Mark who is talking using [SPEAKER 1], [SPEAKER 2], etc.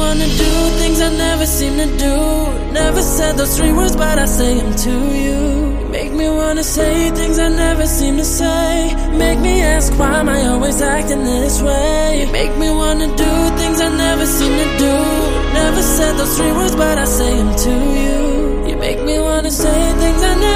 [SPEAKER 1] wanna do things I never seem to do. Never said those three words, but I say them to you. You make me wanna say things I never seem to say. Make me ask why am I always acting this way. You make me wanna do things I never seem to do. Never said those three words, but I say them to you. You make me wanna say things I never